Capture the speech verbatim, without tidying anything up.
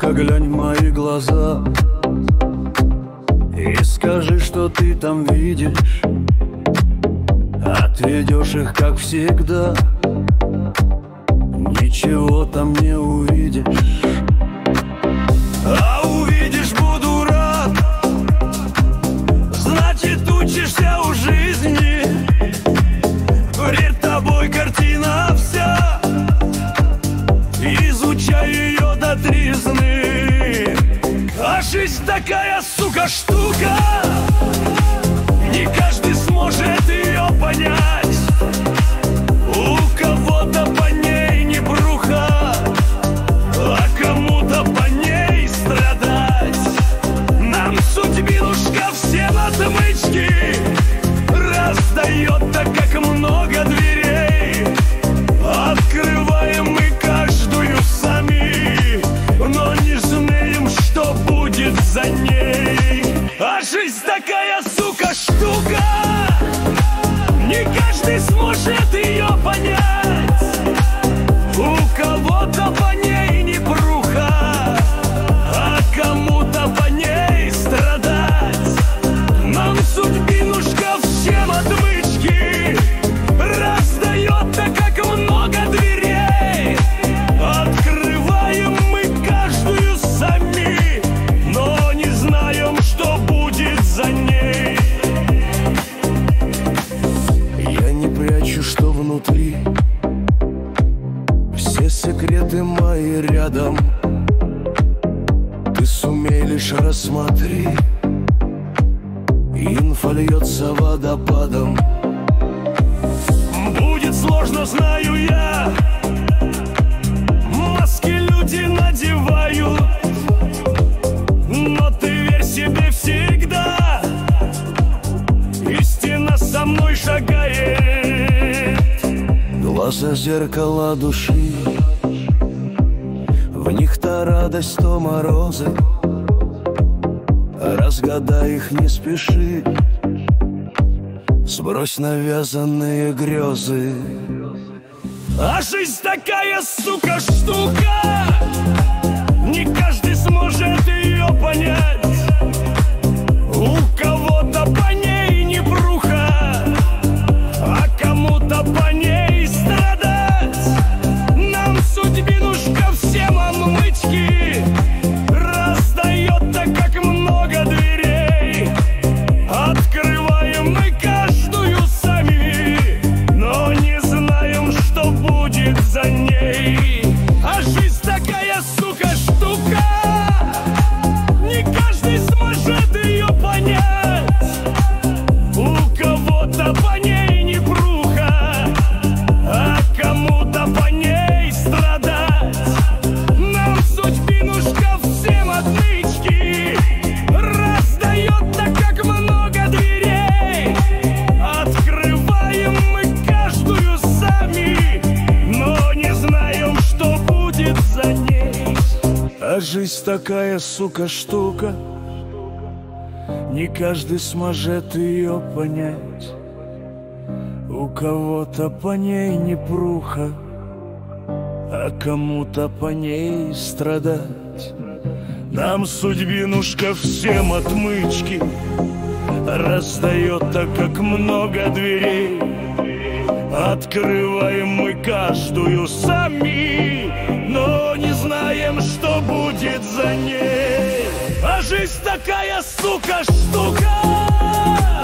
заглянь в мои глаза и скажи, что ты там видишь. Отведешь их, как всегда, ничего там не увидишь. А увидишь, буду рад. Значит, учишься у жизни. Перед тобой картина вся, изучай ее до тризны. А жизнь такая, сука, штука, не каждый сможет ее понять. У кого-то по ней не бруха, а кому-то по ней страдать. Нам судьбинушка всем отмычки раздает, так как много дверей. Открываем мы каждую сами, но не знаем, что будет за ней. А жизнь такая, сука, штука, не каждый сможет ее понять. У кого-то по ней не бруха, а кому-то по ней страдать. Нам судьбинушка всем отмычки раздает, так как много дверей. Открываем мы каждую сами, но не знаем, что будет за ней. Я не прячу, что внутри, все секреты мои рядом. Ты сумей лишь рассмотри, инфа льется водопадом. Будет сложно, знаю я, маски люди надевают, но ты верь себе всегда, истина со мной шагает. Глаза зеркала души, в них то радость, то морозы. Разгадай их, не спеши, сбрось навязанные грезы. А жизнь такая, сука, штука, не каждый сможет ее понять. У кого-то по ней не бруха, а кому-то по ней страдать. Нам судьбинушка всем отмычки раздает, так как много дверей. Открываем мы каждую сами, но не знаем, что будет за ней. А жизнь такая, сука, штука, не каждый сможет ее понять. У кого-то по ней не бруха, а кому-то по ней страдать. Нам судьбинушка всем отмычки раздает, так как много дверей. Открываем мы каждую сами, но не знаем, что будет за ней. А жизнь такая, сука, штука, не каждый сможет ее понять. У кого-то по ней не пруха, а кому-то по ней страдать. Нам судьбинушка всем отмычки раздает, так как много дверей. Открываем мы каждую сами, но не знаем, что будет за ней. А жизнь такая, сука, штука,